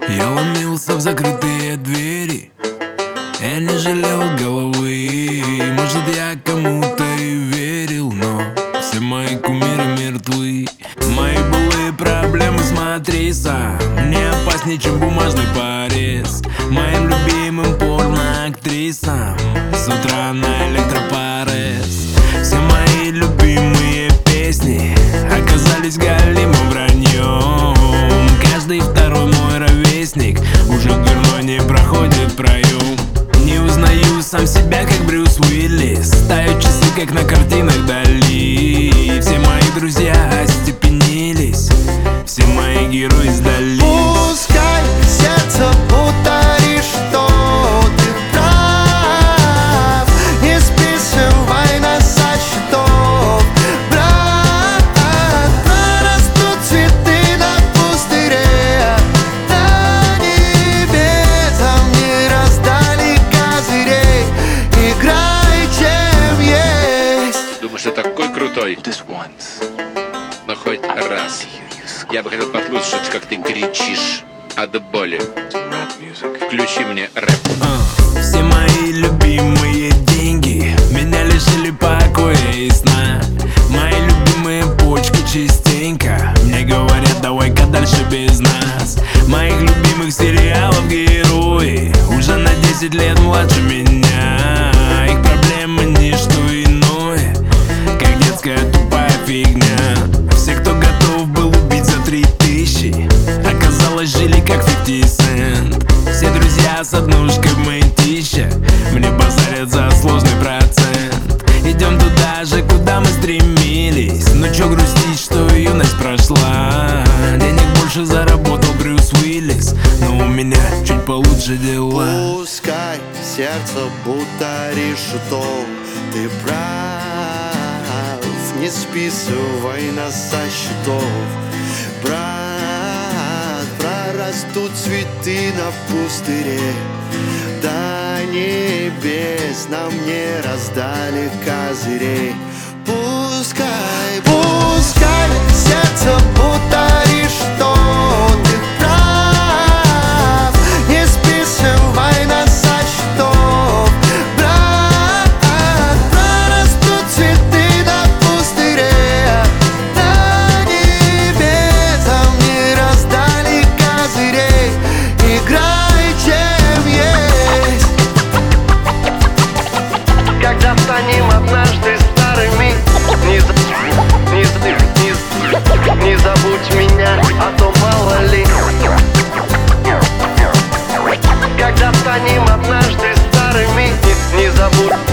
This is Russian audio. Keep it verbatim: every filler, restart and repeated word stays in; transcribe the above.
Я ломился в закрытые двери, я не жалел головы. Может, я кому-то и верил, но все мои кумиры мертвы. Мои былые проблемы, смотри сам, не опаснее, чем бумажный порез. Моим любимым порно-актрисам с утра на электропорез. Все мои любимые песни оказались галимым враньем. Каждый второй мой ровесник уже дурной не проходит проем. Не узнаю сам себя, как Брюс Уиллис. Ставят часы, как на картинах Дали. Все мои друзья остепенились, все мои герои сдались. Пускай сердце повторит, что ты прав. Не списывай нас со счетов, брат. Прорастут цветы на пустыре, до небесам не раздали козырей. Играй, чем есть. Думаешь, ты такой крутой? Но хоть раз я бы хотел послушать, как ты кричишь от боли. Включи мне рэп. uh, Все мои любимые деньги меня лишили покоя и сна. Мои любимые почки частенько мне говорят: давай-ка дальше без нас. Моих любимых сериалов герои уже на десять лет младше меня. Их проблемы не что иное, как детская тупая фигня. Все, кто готов был убить за три тысячи, оказалось, жили как фифти цент. Все друзья с однушкой в мытище мне базарят за сложный процент. Идем туда же, куда мы стремились. Ну чё грустить, что юность прошла. Денег больше заработал Брюс Уиллис, но у меня чуть получше дела. Пускай сердце будто решетом, ты прав. Не списывай нас со счетов, брат. Прорастут цветы на пустыре, до небес нам не раздали козырей. Пускай, пускай сердце будто решетом, ты прав. Не списывай нас со счетов, брат. Прорастут цветы на пустыре, до небесам не раздали козырей. Играй, чем есть. Когда станем однажды старыми, не, за... не, за... не, за... не забудь меня, а то мало ли. Когда станем однажды старыми, не, не забудь